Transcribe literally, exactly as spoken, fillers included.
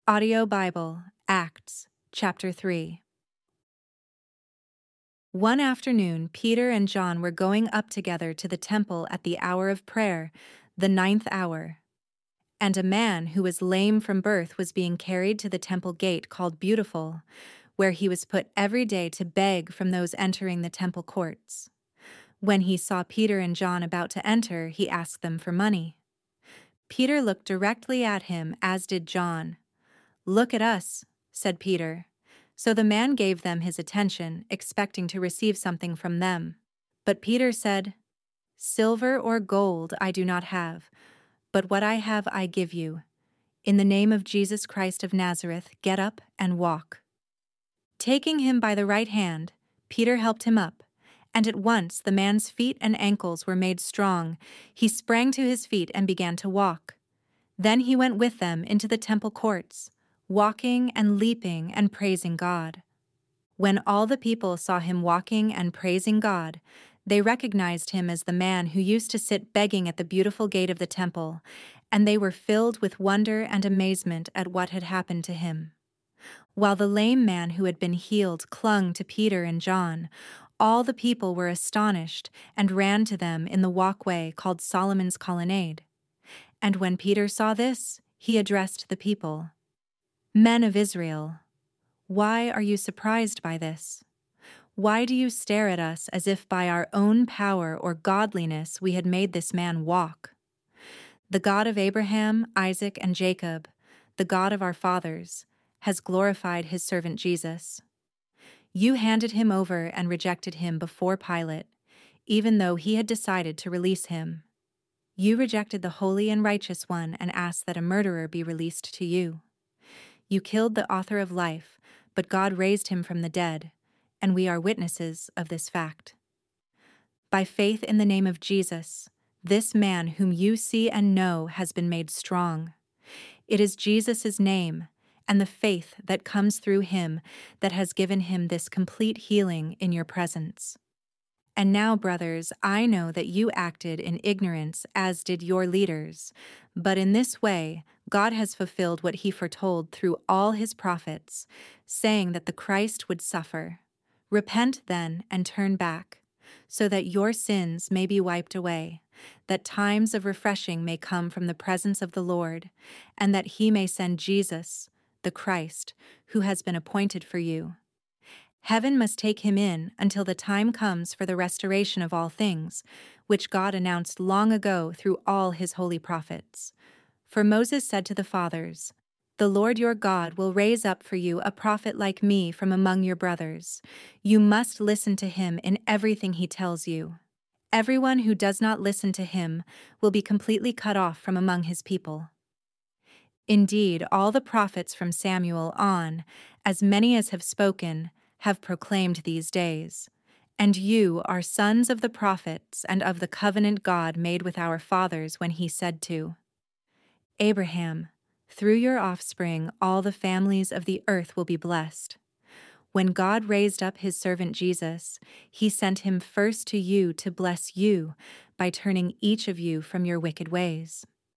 Audio Bible, Acts, chapter three. One afternoon, Peter and John were going up together to the temple at the hour of prayer, the ninth hour. And a man who was lame from birth was being carried to the temple gate called Beautiful, where he was put every day to beg from those entering the temple courts. When he saw Peter and John about to enter, he asked them for money. Peter looked directly at him, as did John. "Look at us," said Peter. So the man gave them his attention, expecting to receive something from them. But Peter said, "Silver or gold I do not have, but what I have I give you. In the name of Jesus Christ of Nazareth, get up and walk." Taking him by the right hand, Peter helped him up, and at once the man's feet and ankles were made strong. He sprang to his feet and began to walk. Then he went with them into the temple courts, walking and leaping and praising God. When all the people saw him walking and praising God, they recognized him as the man who used to sit begging at the beautiful gate of the temple, and they were filled with wonder and amazement at what had happened to him. While the lame man who had been healed clung to Peter and John, all the people were astonished and ran to them in the walkway called Solomon's Colonnade. And when Peter saw this, he addressed the people. "Men of Israel, why are you surprised by this? Why do you stare at us as if by our own power or godliness we had made this man walk? The God of Abraham, Isaac, and Jacob, the God of our fathers, has glorified his servant Jesus. You handed him over and rejected him before Pilate, even though he had decided to release him. You rejected the holy and righteous one and asked that a murderer be released to you. You killed the author of life, but God raised him from the dead, and we are witnesses of this fact. By faith in the name of Jesus, this man whom you see and know has been made strong. It is Jesus' name and the faith that comes through him that has given him this complete healing in your presence. And now, brothers, I know that you acted in ignorance, as did your leaders. But in this way, God has fulfilled what he foretold through all his prophets, saying that the Christ would suffer. Repent then and turn back, so that your sins may be wiped away, that times of refreshing may come from the presence of the Lord, and that he may send Jesus, the Christ, who has been appointed for you. Heaven must take him in until the time comes for the restoration of all things, which God announced long ago through all his holy prophets. For Moses said to the fathers, "The Lord your God will raise up for you a prophet like me from among your brothers. You must listen to him in everything he tells you. Everyone who does not listen to him will be completely cut off from among his people." Indeed, all the prophets from Samuel on, as many as have spoken, have proclaimed these days. And you are sons of the prophets and of the covenant God made with our fathers when he said to Abraham, "Through your offspring all the families of the earth will be blessed." When God raised up his servant Jesus, he sent him first to you to bless you by turning each of you from your wicked ways.